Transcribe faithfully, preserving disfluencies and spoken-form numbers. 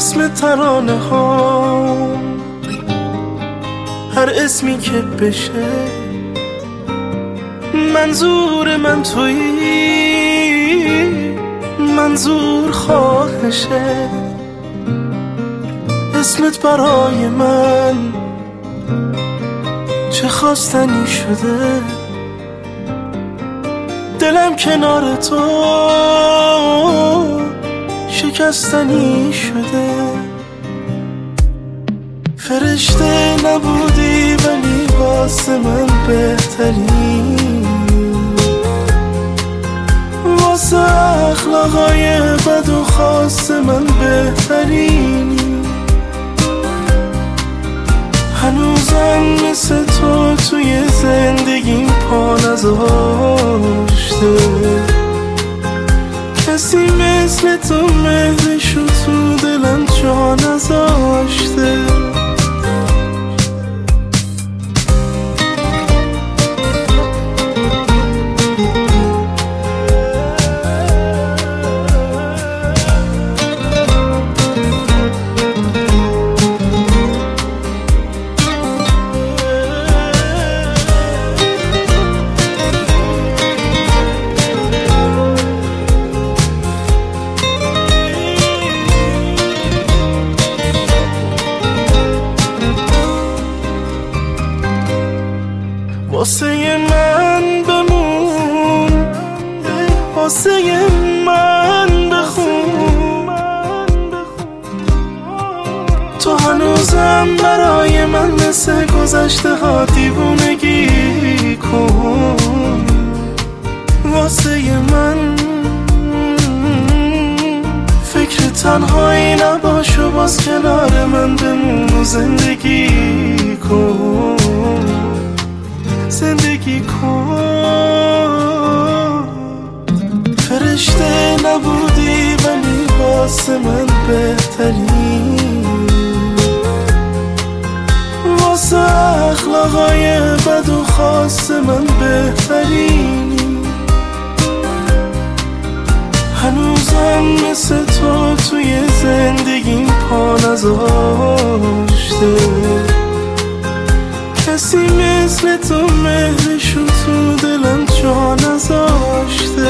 اسم ترانه ها، هر اسمی که بشه منظور من تویی، منظور خواهشه. اسمت برای من چه خواستنی شده، دلم کنار تو شکستنی شده. فرشته نبودی ولی واسه من بهتری، واسه اخلاقای بد و خاص من بهترینی. هنوزم مثل تو توی زندگیم پا نذاشته، کسی مثل تو مهرشو تو دلم جا نذاشته. واسه من بمون، واسه من بخون، تو هنوزم برای من مثل گذشته ها دیوونگی کن. واسه من فکر تنهایی نباش و باز کنار من بمون و زندگی کن، زندگی کن. فرشته نبودی ولی واسه من بهتری، واسه اخلاقای بد و خاص من بهترینی. هنوزم مثل تو توی زندگیم پا نذاشته، کسی مثل تو مهرشو تو دلم جا نذاشته.